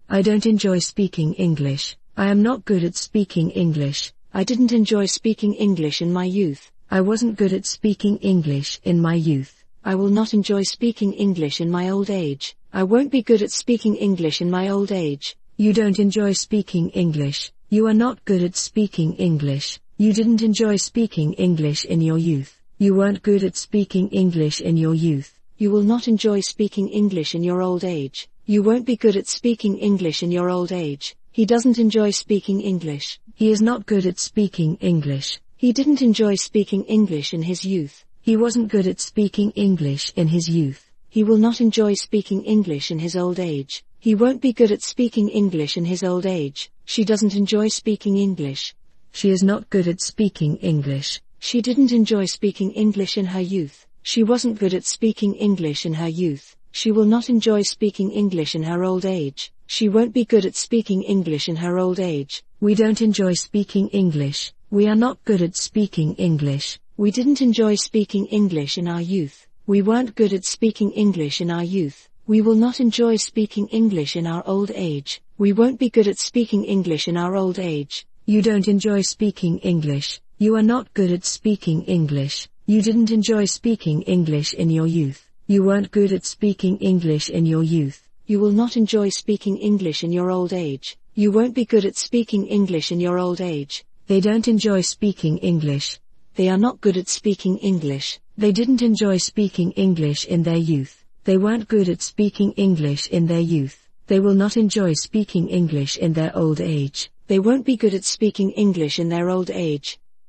I don't enjoy speaking English. I am not good at speaking English. I didn't enjoy speaking English in my youth. I wasn't good at speaking English in my youth. I will not enjoy speaking English in my old age. I won't be good at speaking English in my old age. You don't enjoy speaking English. You are not good at speaking English. You didn't enjoy speaking English in your youth. You weren't good at speaking English in your youth. You will not enjoy speaking English in your old age. You won't be good at speaking English in your old age. He doesn't enjoy speaking English. He is not good at speaking English. He didn't enjoy speaking English in his youth. He wasn't good at speaking English in his youth. He will not enjoy speaking English in his old age. He won't be good at speaking English in his old age. She doesn't enjoy speaking English. She is not good at speaking English. She didn't enjoy speaking English in her youth. She wasn't good at speaking English in her youth. She will not enjoy speaking English in her old age. She won't be good at speaking English in her old age. We don't enjoy speaking English. We are not good at speaking English. We didn't enjoy speaking English in our youth. We weren't good at speaking English in our youth. We will not enjoy speaking English in our old age. We won't be good at speaking English in our old age. You don't enjoy speaking English. You are not good at speaking English. You didn't enjoy speaking English in your youth. You weren't good at speaking English in your youth. You will not enjoy speaking English in your old age. You won't be good at speaking English in your old age. They don't enjoy speaking English. They are not good at speaking English. They didn't enjoy speaking English in their youth. They weren't good at speaking English in their youth. They will not enjoy speaking English in their old age. They won't be good at speaking English in their old age.